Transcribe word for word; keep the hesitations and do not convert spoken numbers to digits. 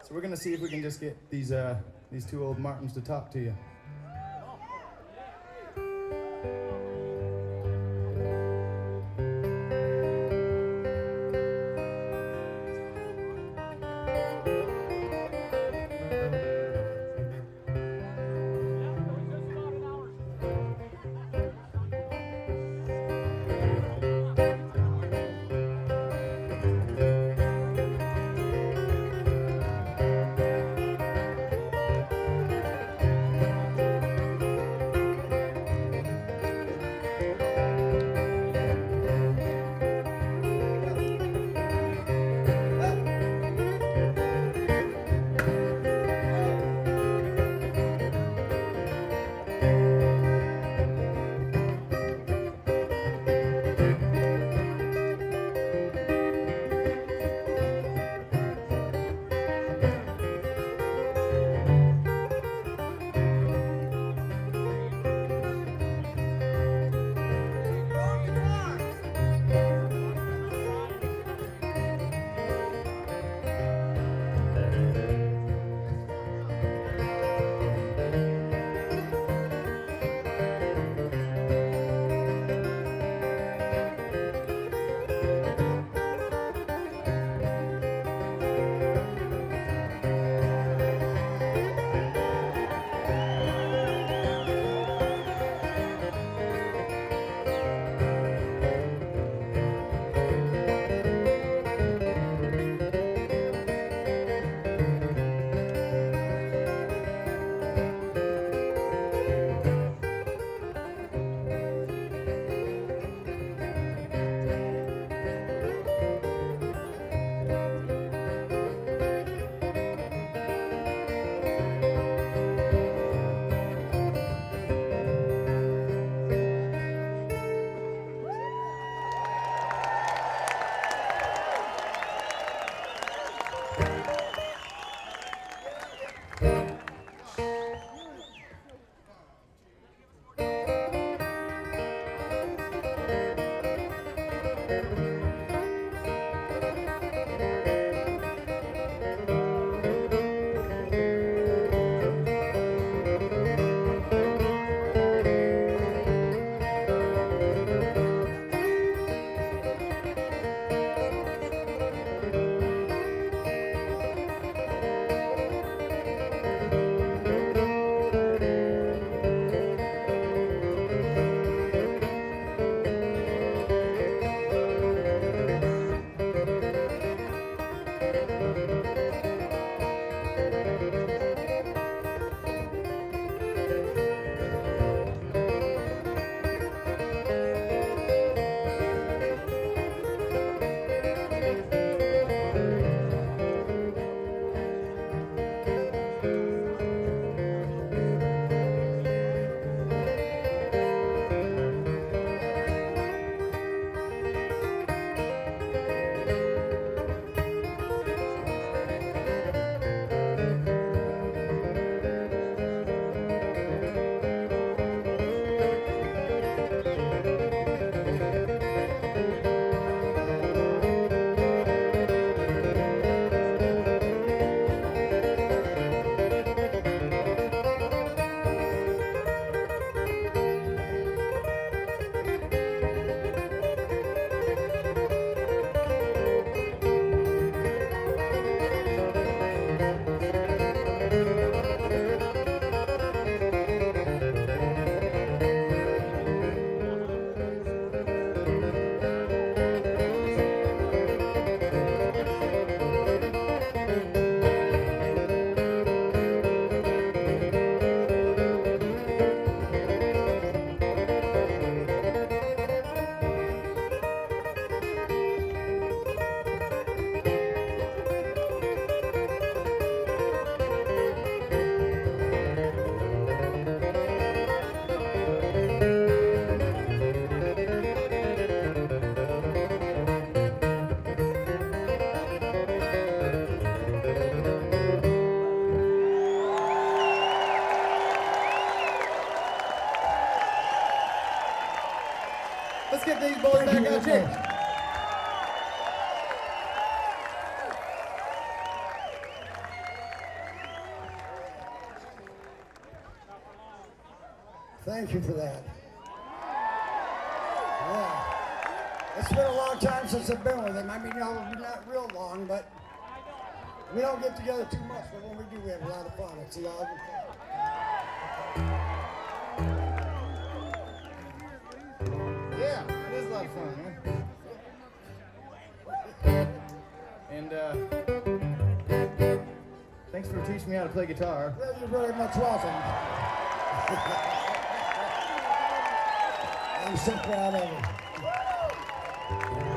So we're gonna see if we can just get these uh, these two old Martins to talk to you. Let's get these boys back out here. Thank you for that. Yeah. It's been a long time since I've been with him. I mean, you know, not real long, but we don't get together too much, but when we do, we have a lot of fun. It's a lot of fun. Yeah, it is a lot of fun, man. And uh, thanks for teaching me how to play guitar. Well, you're very much welcome. I'm so proud of you.